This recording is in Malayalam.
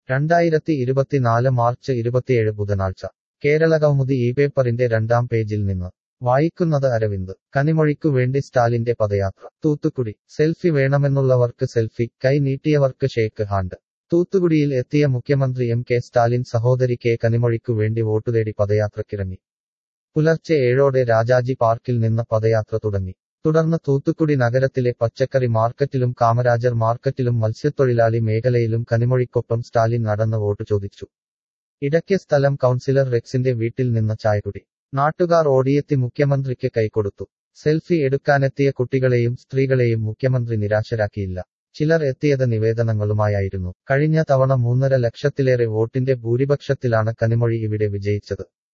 2024 മാർച്ച് 27 ബുധനാഴ്ച കേരളകൗമുദി ഈ പേപ്പറിന്റെ 2ാം പേജിൽ നിന്ന് വായിക്കുന്നത് അരവിന്ദ് കനിമൊഴിക്കു വേണ്ടി സ്റ്റാലിന്റെ പദയാത്ര തൂത്തുക്കുടി സെൽഫി വേണമെന്നുള്ളവർക്ക് സെൽഫി കൈ നീട്ടിയവർക്ക് ഷേക്ക് ഹാൻഡ് തൂത്തുകുടിയിൽ എത്തിയ മുഖ്യമന്ത്രി എം.കെ. സ്റ്റാലിൻ സഹോദരി കെ കനിമൊഴിക്കു വേണ്ടി വോട്ടുതേടി പദയാത്രക്കിറങ്ങി പുലർച്ചെ 7ഓടെ രാജാജി പാർക്കിൽ നിന്ന് പദയാത്ര തുടങ്ങി തുടർന്ന് തൂത്തുക്കുടി നഗരത്തിലെ പച്ചക്കറി മാർക്കറ്റിലും കാമരാജർ മാർക്കറ്റിലും മത്സ്യത്തൊഴിലാളി മേഖലയിലും കനിമൊഴിക്കൊപ്പം സ്റ്റാലിൻ നടന്ന് വോട്ട് ചോദിച്ചു ഇടയ്ക്ക് സ്ഥലം കൗൺസിലർ റെക്സിന്റെ വീട്ടിൽ നിന്ന് ചായകുടി നാട്ടുകാർ ഓടിയെത്തി മുഖ്യമന്ത്രിക്ക് കൈകൊടുത്തു സെൽഫി എടുക്കാനെത്തിയ കുട്ടികളെയും സ്ത്രീകളെയും മുഖ്യമന്ത്രി നിരാശരാക്കിയില്ല ചിലർ എത്തിയത് നിവേദനങ്ങളുമായായിരുന്നു കഴിഞ്ഞ തവണ 3.5 ലക്ഷത്തിലേറെ വോട്ടിന്റെ ഭൂരിപക്ഷത്തിലാണ് കനിമൊഴി ഇവിടെ വിജയിച്ചത്